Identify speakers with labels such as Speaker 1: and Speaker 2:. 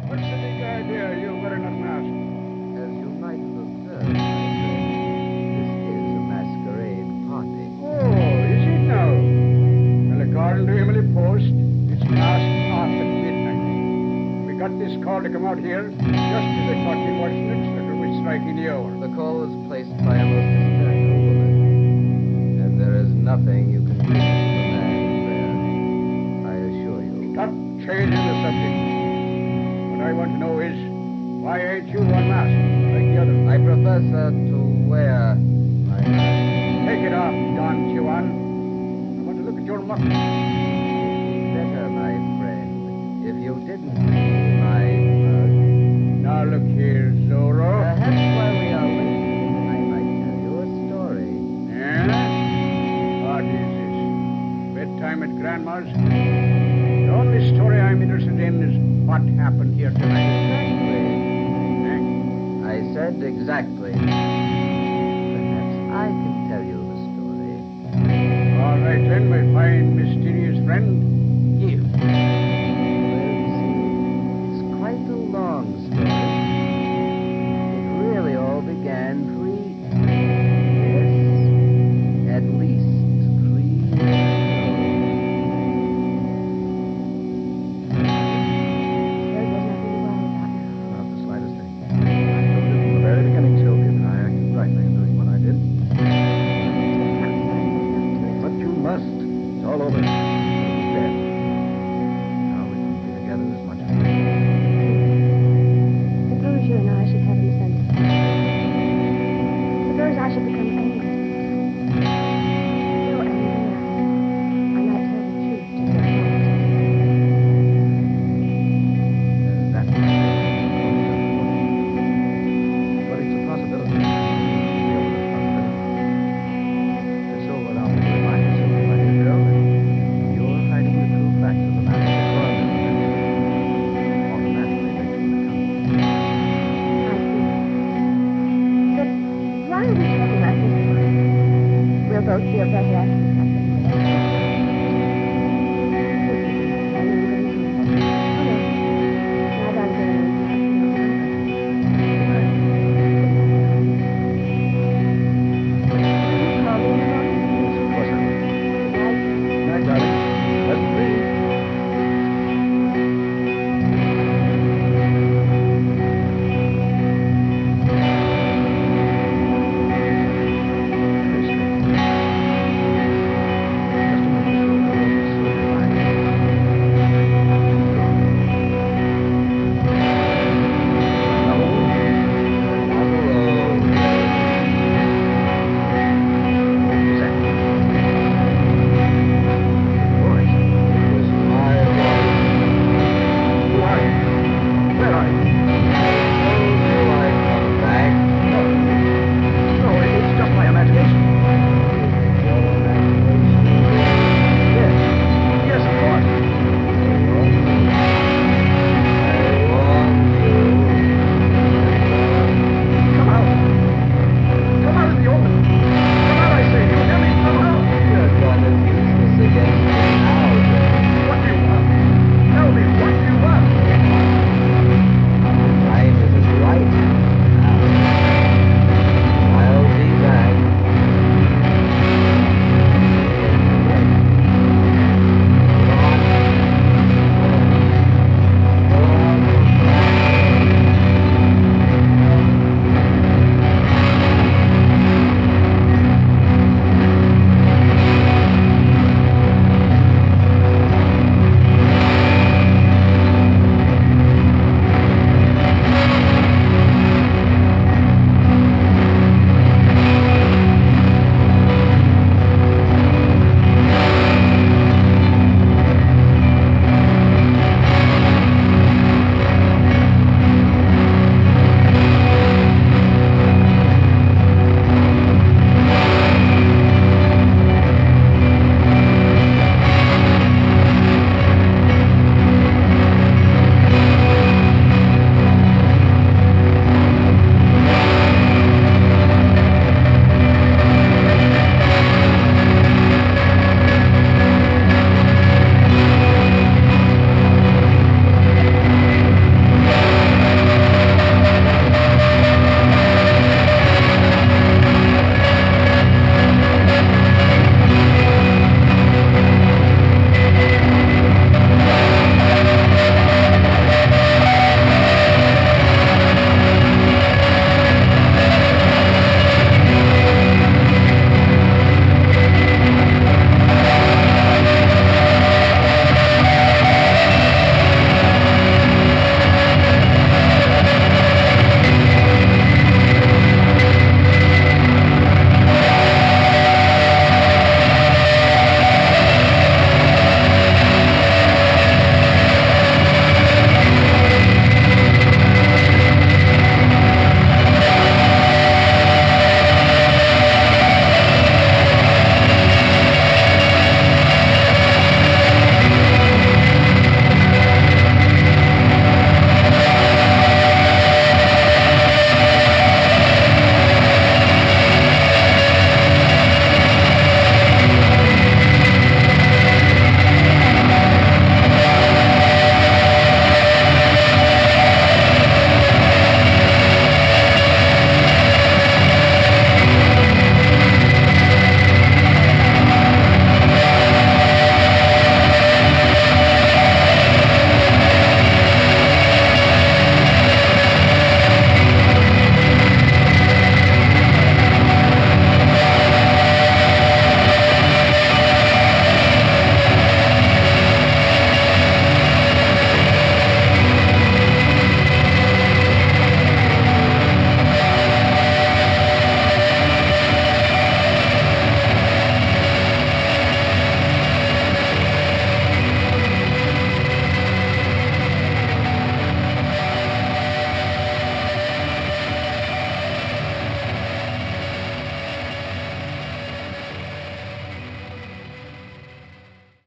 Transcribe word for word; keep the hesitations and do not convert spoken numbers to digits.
Speaker 1: What's the big idea you wearing that mask?
Speaker 2: As you might have observed, my friend, this is a masquerade party.
Speaker 1: Oh, is it now? Well, according to Emily Post, it's masked off at midnight. We got this call to come out here just as the clock in Washington Center was striking the hour.
Speaker 2: The call was placed by a most hysterical woman, and there is nothing you can do to the man there, I assure you.
Speaker 1: Stop changing the subject. What I want to know is, why ain't you unmasked like the others?
Speaker 2: I prefer, sir, to wear my mask.
Speaker 1: Take it off, Don Juan. I want to look at your muff.
Speaker 2: Better, my friend, if you didn't see my mug.
Speaker 1: Now look here, Zorro.
Speaker 2: Perhaps while we are waiting, I might tell you a story.
Speaker 1: Yeah? What is this? Bedtime at Grandma's? The only story I'm interested in is what happened here tonight.
Speaker 2: Exactly.
Speaker 1: Eh?
Speaker 2: I said exactly.